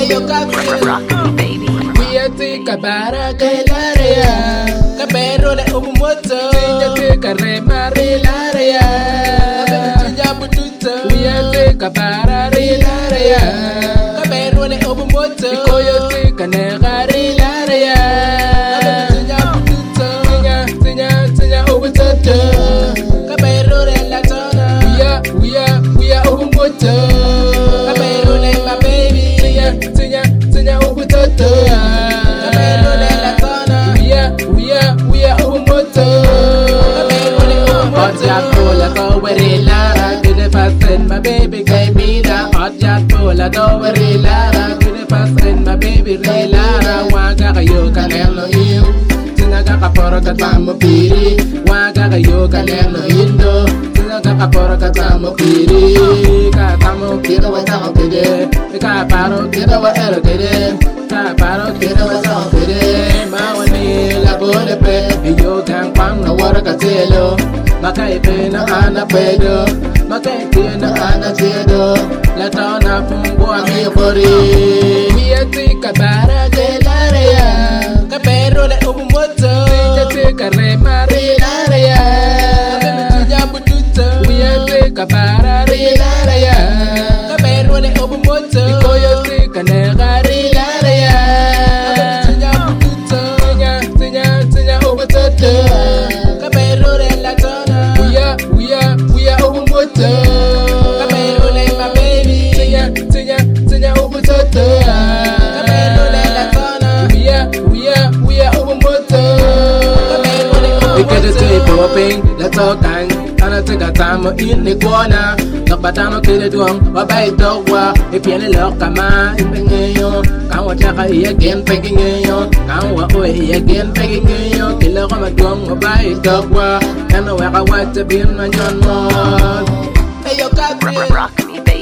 yo Gabriel. Rock me, baby. We are tika bara kailarea. Kabero le umumoto. Tinya tika re marilaria. Tinya bututo. We are tika bara rilaria. Kabero le umumoto. Ikoyo tika ne garilaria. Tinya bututo. Tinya umumoto. Kabero le latona. We are umumoto. Kabero le my baby. Tinya umumoto. Kabero le latona. We are umumoto. Kabero le umumoto. Hot full of go with it, Lara. Get it fast and my baby gave me that. Hot full of go with it, Lara. Get it fast and my baby re Lara. Waga yo kalelo you. Tinga kaporo katamo piri. Waga yo kalelo indo. Tinga kaporo katamo piri. Katamo kira wa tamo piri. Kaparo kira wa ero kiri. Kaparo kira wa tamo piri. Mawani la bole pe. Yo kan kwang na wara katelo. Makaipe na ana pedo. Makaipe na ana tedo. La tona fungua mi bori. Mia tika bara gelarea. Kabero le umumoto. Tika re marilaria. Tinya bututo. Mia tika bara rilaria. Kabero le umumoto. Ikoyo tika ne garilaria. Tinya bututo. Tinya umumoto. Kabero le latona. We are umumoto. Kabero le my baby. Tinya umumoto. Kabero le latona. We are umumoto. We get a tape popping, let's all gang. And I take a time in the corner. Look but I'm okay to do or by dog. If you look at my yo, I want to again pegging you. I want away again pegging you. Kill up my drum or by dog. And I want to be in my John Moore. Hey, yo, Gabriel. Rock me, baby.